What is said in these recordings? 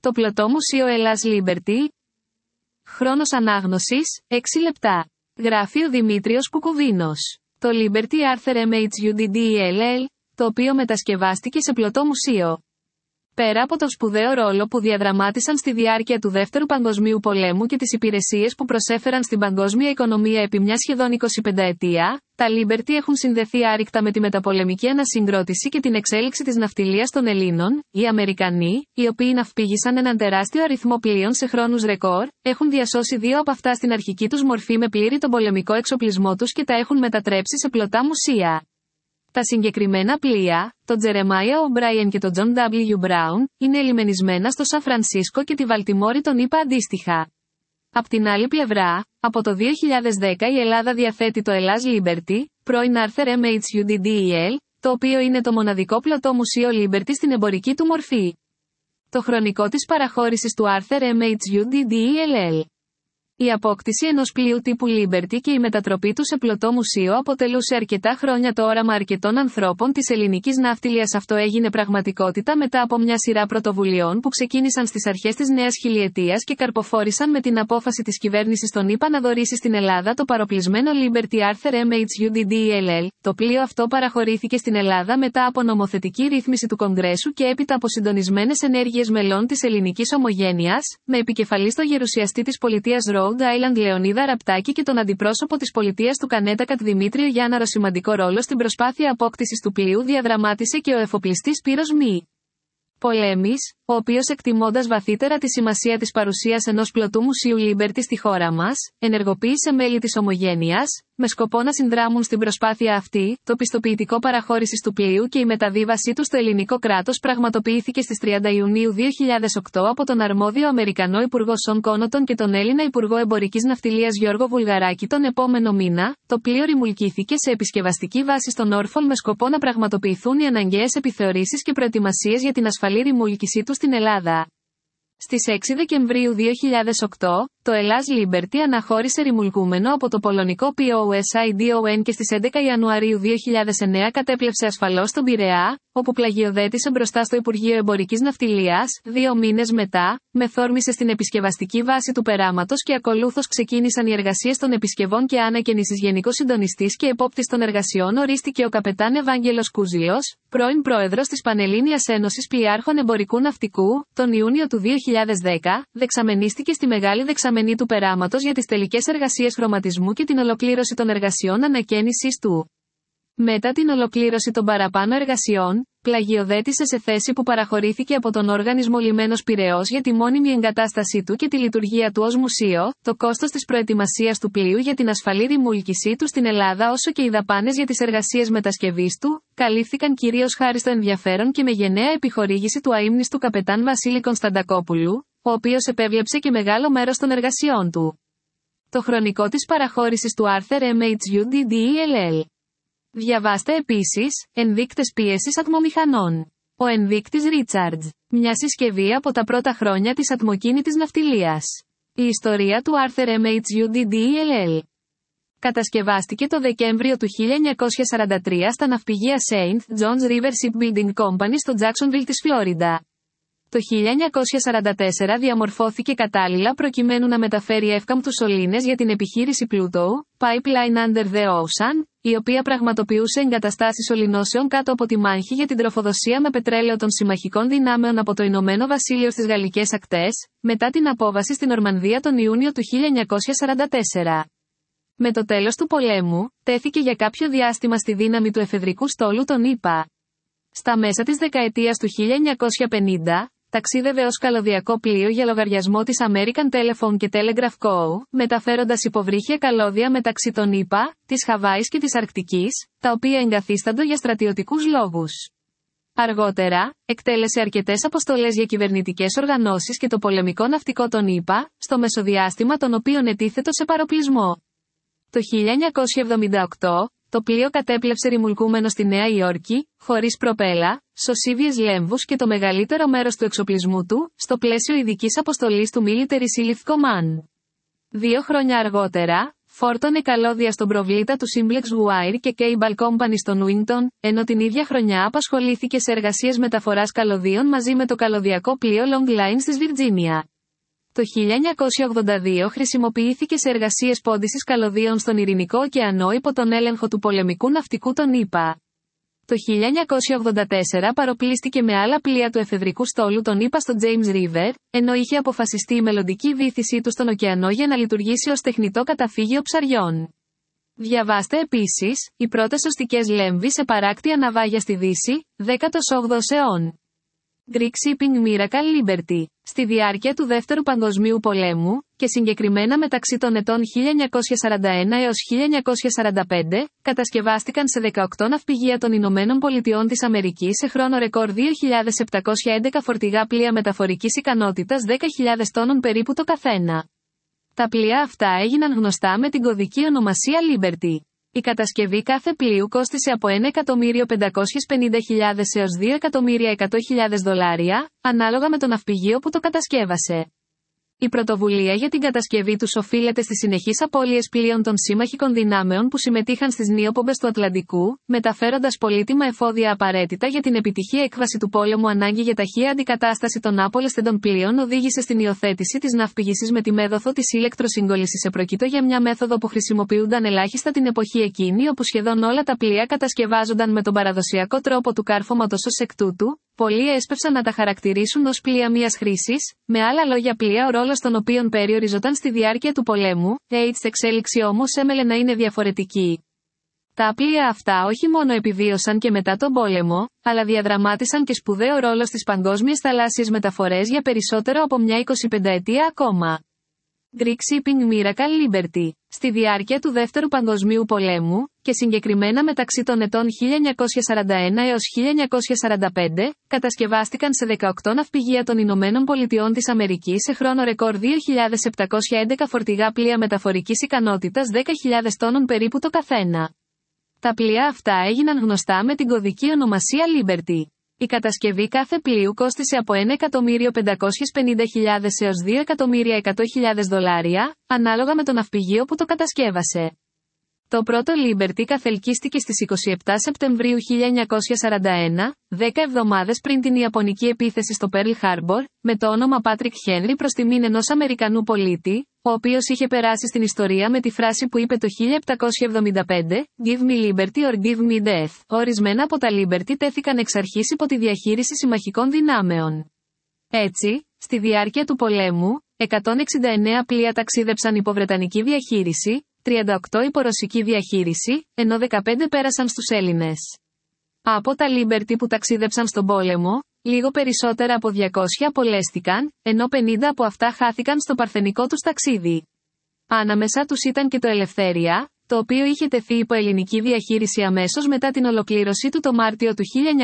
Το πλωτό Μουσείο Ελλάς Liberty. Χρόνος ανάγνωσης, 6 λεπτά. Γράφει ο Δημήτριος Κουκουβίνος. Το Liberty Arthur MHUDDELL, το οποίο μετασκευάστηκε σε πλωτό μουσείο. Πέρα από τον σπουδαίο ρόλο που διαδραμάτισαν στη διάρκεια του Δεύτερου Παγκοσμίου Πολέμου και τις υπηρεσίες που προσέφεραν στην παγκόσμια οικονομία επί μια σχεδόν 25ετία, τα Liberty έχουν συνδεθεί άρρηκτα με τη μεταπολεμική ανασυγκρότηση και την εξέλιξη της ναυτιλίας των Ελλήνων. Οι Αμερικανοί, οι οποίοι ναυπήγησαν έναν τεράστιο αριθμό πλοίων σε χρόνους ρεκόρ, έχουν διασώσει 2 από αυτά στην αρχική τους μορφή με πλήρη τον πολεμικό εξοπλισμό τους και τα έχουν μετατρέψει σε πλωτά μουσεία. Τα συγκεκριμένα πλοία, το Jeremiah O'Brien και το John W. Brown, είναι ελιμενισμένα στο Σαν Φρανσίσκο και τη Βαλτιμόρη των ΗΠΑ αντίστοιχα. Απ' την άλλη πλευρά, από το 2010 η Ελλάδα διαθέτει το Ελλάς Liberty, πρώην Arthur MHUDDEL, το οποίο είναι το μοναδικό πλωτό μουσείο Liberty στην εμπορική του μορφή. Το χρονικό της παραχώρησης του Arthur MHUDDELL. Η απόκτηση ενός πλοίου τύπου Liberty και η μετατροπή του σε πλωτό μουσείο αποτελούσε αρκετά χρόνια το όραμα αρκετών ανθρώπων της ελληνικής ναύτιλιας. Αυτό έγινε πραγματικότητα μετά από μια σειρά πρωτοβουλειών που ξεκίνησαν στις αρχές της νέας χιλιετίας και καρποφόρησαν με την απόφαση της κυβέρνησης των ΗΠΑ να δωρήσει στην Ελλάδα το παροπλισμένο Liberty Arthur MHUDDELL. Το πλοίο αυτό παραχωρήθηκε στην Ελλάδα μετά από νομοθετική ρύθμιση του Κογκρέσου και έπειτα από συντονισμένες ενέργειες μελών της ελληνικής ομογένειας, με επικεφαλή στο γερουσιαστή της πολιτείας Rhode Island Λεωνίδα Ραπτάκη και τον αντιπρόσωπο της πολιτείας του Κανέτακατ Δημήτριο Γιάνναρο. Σημαντικό ρόλο στην προσπάθεια απόκτησης του πλοίου διαδραμάτισε και ο εφοπλιστής Σπύρος Μη. Πολέμης, ο οποίος εκτιμώντας βαθύτερα τη σημασία της παρουσίας ενός πλωτού μουσείου Liberty στη χώρα μας, ενεργοποίησε μέλη της ομογένειας, με σκοπό να συνδράμουν στην προσπάθεια αυτή. Το πιστοποιητικό παραχώρησης του πλοίου και η μεταβίβασή του στο ελληνικό κράτος πραγματοποιήθηκε στις 30 Ιουνίου 2008 από τον αρμόδιο Αμερικανό Υπουργό Σον Κόνοτον και τον Έλληνα Υπουργό Εμπορικής Ναυτιλίας Γιώργο Βουλγαράκη. Τον επόμενο μήνα, το πλοίο ρημουλκήθηκε σε επισκευαστική βάση στο Νόρφολ με σκοπό να πραγματοποιηθούν οι αναγκαίες επιθεωρήσεις και προετοιμασίες για την ασφαλή ρημούλκησή του στην Ελλάδα. Στις 6 Δεκεμβρίου 2008, το Ελλάς Liberty αναχώρησε ρημουλκούμενο από το πολωνικό POSIDON και στις 11 Ιανουαρίου 2009 κατέπλευσε ασφαλώς στον Πειραιά, όπου πλαγιοδέτησε μπροστά στο Υπουργείο Εμπορικής Ναυτιλίας. 2 μήνες μετά, μεθόρμησε στην επισκευαστική βάση του περάματος και ακολούθως ξεκίνησαν οι εργασίες των επισκευών και ανακαίνησης. Γενικός συντονιστής και επόπτης των εργασιών ορίστηκε ο καπετάν Ευάγγελος Κούζιος, πρώην πρόεδρος της Πανελλήνιας Ένωσης Πλοιάρχων Εμπορικού Ναυτικού. Τον Ιούνιο του 2010, δεξαμενίστηκε στη μεγάλη δεξαμενή του περάματος για τις τελικές εργασίες χρωματισμού και την ολοκλήρωση των εργασιών ανακαίνησης του. Μετά την ολοκλήρωση των παραπάνω εργασιών, πλαγιοδέτησε σε θέση που παραχωρήθηκε από τον Οργανισμό Λιμένος Πειραιώς για τη μόνιμη εγκατάστασή του και τη λειτουργία του ως μουσείο. Το κόστος της προετοιμασίας του πλοίου για την ασφαλή ρημούλκησή του στην Ελλάδα όσο και οι δαπάνες για τις εργασίες μετασκευής του, καλύφθηκαν κυρίως χάρη στο ενδιαφέρον και με γενναία επιχορήγηση του αείμνηστου καπετάν Βασίλη Κωνσταντακόπουλου, ο οποίος επέβλεψε και μεγάλο μέρος των εργασιών του. Το χρονικό της παραχώρησης του Arthur MHUDDELL. Διαβάστε επίσης, ενδείκτες πίεσης ατμομηχανών. Ο ενδείκτης Richards. Μια συσκευή από τα πρώτα χρόνια της ατμοκίνητης ναυτιλίας. Η ιστορία του Arthur MHUDDELL. Κατασκευάστηκε το Δεκέμβριο του 1943 στα ναυπηγεία St. John's River Shipbuilding Company στο Jacksonville της Φλόριντα. Το 1944 διαμορφώθηκε κατάλληλα προκειμένου να μεταφέρει εύκαμπτους σωλήνες για την επιχείρηση Pluto, Pipeline Under the Ocean, η οποία πραγματοποιούσε εγκαταστάσεις σωληνώσεων κάτω από τη Μάνχη για την τροφοδοσία με πετρέλαιο των συμμαχικών δυνάμεων από το Ηνωμένο Βασίλειο στις γαλλικές ακτές, μετά την απόβαση στην Ορμανδία τον Ιούνιο του 1944. Με το τέλος του πολέμου, τέθηκε για κάποιο διάστημα στη δύναμη του εφεδρικού στόλου των ΗΠΑ. Στα μέσα της δεκαετίας του 1950, ταξίδευε ως καλωδιακό πλοίο για λογαριασμό της American Telephone και Telegraph Co., μεταφέροντας υποβρύχια καλώδια μεταξύ των ΗΠΑ, της Χαβάης και της Αρκτικής, τα οποία εγκαθίσταντο για στρατιωτικούς λόγους. Αργότερα, εκτέλεσε αρκετές αποστολές για κυβερνητικές οργανώσεις και το πολεμικό ναυτικό των ΗΠΑ, στο μεσοδιάστημα των οποίων ετίθετο σε παροπλισμό. Το 1978, το πλοίο κατέπλευσε ρημουλκούμενο στη Νέα Υόρκη, χωρίς προπέλα, σωσίβιες λέμβους και το μεγαλύτερο μέρος του εξοπλισμού του, στο πλαίσιο ειδικής αποστολής του Military Sealift Command. 2 χρόνια αργότερα, φόρτωνε καλώδια στον προβλήτα του Simplex Wire και Cable Company στο Newington, ενώ την ίδια χρονιά απασχολήθηκε σε εργασίες μεταφοράς καλωδίων μαζί με το καλωδιακό πλοίο Long Lines της Βιρτζίνια. Το 1982 χρησιμοποιήθηκε σε εργασίες πόντισης καλωδίων στον Ειρηνικό ωκεανό υπό τον έλεγχο του πολεμικού ναυτικού των ΗΠΑ. Το 1984 παροπλίστηκε με άλλα πλοία του εφεδρικού στόλου των ΗΠΑ στο James River, ενώ είχε αποφασιστεί η μελλοντική βύθισή του στον ωκεανό για να λειτουργήσει ως τεχνητό καταφύγιο ψαριών. Διαβάστε επίσης, οι πρώτες οστικές λέμβοι σε παράκτια ναυάγια στη Δύση, 18ος αιών. Greek Shipping Miracle Liberty. Στη διάρκεια του Δεύτερου Παγκοσμίου Πολέμου, και συγκεκριμένα μεταξύ των ετών 1941 έως 1945, κατασκευάστηκαν σε 18 ναυπηγεία των Ηνωμένων Πολιτειών της Αμερικής σε χρόνο ρεκόρ 2.711 φορτηγά πλοία μεταφορικής ικανότητας 10.000 τόνων περίπου το καθένα. Τα πλοία αυτά έγιναν γνωστά με την κωδική ονομασία Liberty. Η κατασκευή κάθε πλοίου κόστισε από $1.550.000 έως $2.100.000, ανάλογα με το ναυπηγείο που το κατασκεύασε. Η πρωτοβουλία για την κατασκευή τους οφείλεται στις συνεχείς απώλειες πλοίων των σύμμαχικών δυνάμεων που συμμετείχαν στις νίοπομπες του Ατλαντικού, μεταφέροντας πολύτιμα εφόδια απαραίτητα για την επιτυχή έκβαση του πόλεμου. Ανάγκη για ταχεία αντικατάσταση των άπολεσθεντων πλοίων οδήγησε στην υιοθέτηση της ναυπηγήσης με τη μέθοδο της ηλεκτροσύγκολησης. Επροκείτο για μια μέθοδο που χρησιμοποιούνταν ελάχιστα την εποχή εκείνη, όπου σχεδόν όλα τα πλοία κατασκευάζονταν με τον παραδοσιακό τρόπο του κάρφωματος. Ως εκ τούτου, πολλοί έσπευσαν να τα χαρακτηρίσουν ως πλοία μίας χρήσης, με άλλα λόγια πλοία ο ρόλος των οποίων περιοριζόταν στη διάρκεια του πολέμου, εξέλιξη όμως έμελε να είναι διαφορετική. Τα πλοία αυτά όχι μόνο επιβίωσαν και μετά τον πόλεμο, αλλά διαδραμάτισαν και σπουδαίο ρόλο στις παγκόσμιες θαλάσσιες μεταφορές για περισσότερο από μια 25ετία ακόμα. Greek Shipping Miracle Liberty. Στη διάρκεια του Δεύτερου Παγκοσμίου Πολέμου, και συγκεκριμένα μεταξύ των ετών 1941 έως 1945, κατασκευάστηκαν σε 18 ναυπηγεία των Ηνωμένων Πολιτειών της Αμερικής σε χρόνο ρεκόρ 2.711 φορτηγά πλοία μεταφορικής ικανότητας 10.000 τόνων περίπου το καθένα. Τα πλοία αυτά έγιναν γνωστά με την κωδική ονομασία Liberty. Η κατασκευή κάθε πλοίου κόστισε από $1.550.000 έως $2.100.000, ανάλογα με το ναυπηγείο που το κατασκεύασε. Το πρώτο Liberty καθελκύστηκε στις 27 Σεπτεμβρίου 1941, 10 εβδομάδες πριν την Ιαπωνική επίθεση στο Pearl Harbor, με το όνομα Patrick Henry προς τιμήν ενός Αμερικανού πολίτη, ο οποίος είχε περάσει στην ιστορία με τη φράση που είπε το 1775, «Give me liberty or give me death». Ορισμένα από τα Liberty τέθηκαν εξ αρχής υπό τη διαχείριση συμμαχικών δυνάμεων. Έτσι, στη διάρκεια του πολέμου, 169 πλοία ταξίδεψαν υπό βρετανική διαχείριση, 38 υπό ρωσική διαχείριση, ενώ 15 πέρασαν στους Έλληνες. Από τα Liberty που ταξίδεψαν στον πόλεμο, λίγο περισσότερα από 200 απολέστηκαν, ενώ 50 από αυτά χάθηκαν στο παρθενικό τους ταξίδι. Ανάμεσα τους ήταν και το Ελευθέρια, το οποίο είχε τεθεί υπό ελληνική διαχείριση αμέσως μετά την ολοκλήρωσή του το Μάρτιο του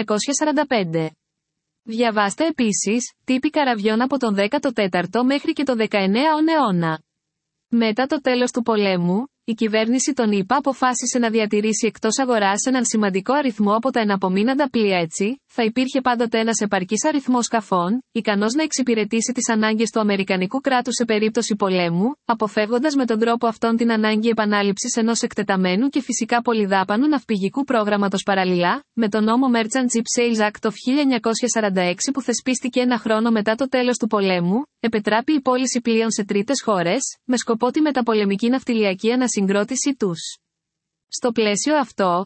1945. Διαβάστε επίσης, τύποι καραβιών από τον 14ο μέχρι και τον 19ο αιώνα. Μετά το τέλος του πολέμου, η κυβέρνηση των ΗΠΑ αποφάσισε να διατηρήσει εκτός αγοράς έναν σημαντικό αριθμό από τα εναπομείναντα πλοία. Έτσι, θα υπήρχε πάντοτε ένας επαρκής αριθμός σκαφών, ικανός να εξυπηρετήσει τις ανάγκες του Αμερικανικού κράτους σε περίπτωση πολέμου, αποφεύγοντας με τον τρόπο αυτόν την ανάγκη επανάληψης ενός εκτεταμένου και φυσικά πολυδάπανου ναυπηγικού πρόγραμματος. Παραλληλά, με τον νόμο Merchant Ship Sales Act of 1946 που θεσπίστηκε ένα χρόνο μετά το τέλος του πολέμου, επετράπη η πώληση πλοίων σε τρίτες χώρες, με σκοπό τη μεταπολεμική ναυτιλιακή ανασυγκρότησή τους. Στο πλαίσιο αυτό,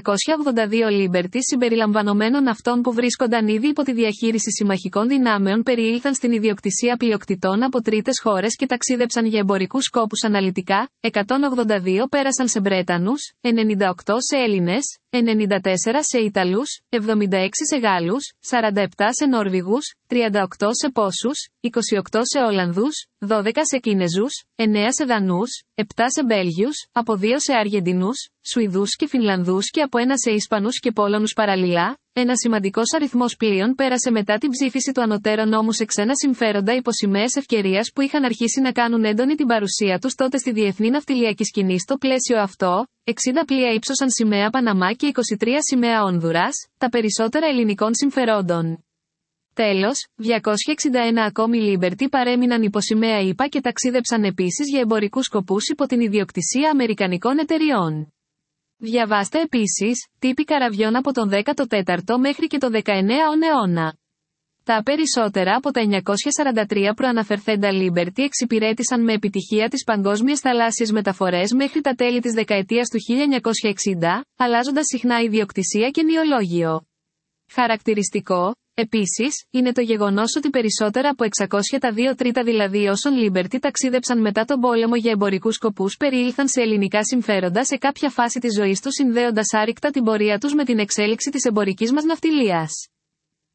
682 Liberty συμπεριλαμβανομένων αυτών που βρίσκονταν ήδη υπό τη διαχείριση συμμαχικών δυνάμεων περιήλθαν στην ιδιοκτησία πλειοκτητών από τρίτες χώρες και ταξίδεψαν για εμπορικούς σκόπους. Αναλυτικά, 182 πέρασαν σε Βρέτανους, 98 σε Έλληνες, 94 σε Ιταλούς, 76 σε Γάλλους, 47 σε Νόρβηγους, 38 σε Πόσους, 28 σε Ολλανδούς, 12 σε Κινεζούς, 9 σε Δανούς, 7 σε Μπέλγιους, από 2 σε Αργεντινούς, Σουηδούς και Φινλανδούς και από 1 σε Ισπανούς και Πόλωνους. Παραλληλά, ένα σημαντικός αριθμός πλοίων πέρασε μετά την ψήφιση του ανωτέρω νόμου σε ξένα συμφέροντα υπό σημαίες ευκαιρίας που είχαν αρχίσει να κάνουν έντονη την παρουσία τους τότε στη διεθνή ναυτιλιακή σκηνή. Στο πλαίσιο αυτό, 60 πλοία ύψωσαν σημαία Παναμά και 23 σημαία Ονδουράς, τα περισσότερα ελληνικών συμφερόντων. Τέλος, 261 ακόμη Liberty παρέμειναν υπό σημαία ΗΠΑ και ταξίδεψαν επίσης για εμπορικούς σκοπούς υπό την ιδιοκτησία αμερικανικών εταιριών. Διαβάστε επίσης, τύποι καραβιών από τον 14ο μέχρι και το 19ο αιώνα. Τα περισσότερα από τα 943 προαναφερθέντα Liberty εξυπηρέτησαν με επιτυχία τις παγκόσμιες θαλάσσιες μεταφορές μέχρι τα τέλη της δεκαετίας του 1960, αλλάζοντας συχνά ιδιοκτησία και νεολόγιο. Χαρακτηριστικό, επίσης, είναι το γεγονός ότι περισσότερα από 600 τα 2/3 δηλαδή όσων Liberty ταξίδεψαν μετά τον πόλεμο για εμπορικούς σκοπούς περιήλθαν σε ελληνικά συμφέροντα σε κάποια φάση της ζωής τους, συνδέοντας άρρηκτα την πορεία τους με την εξέλιξη της εμπορικής μας ναυτιλίας.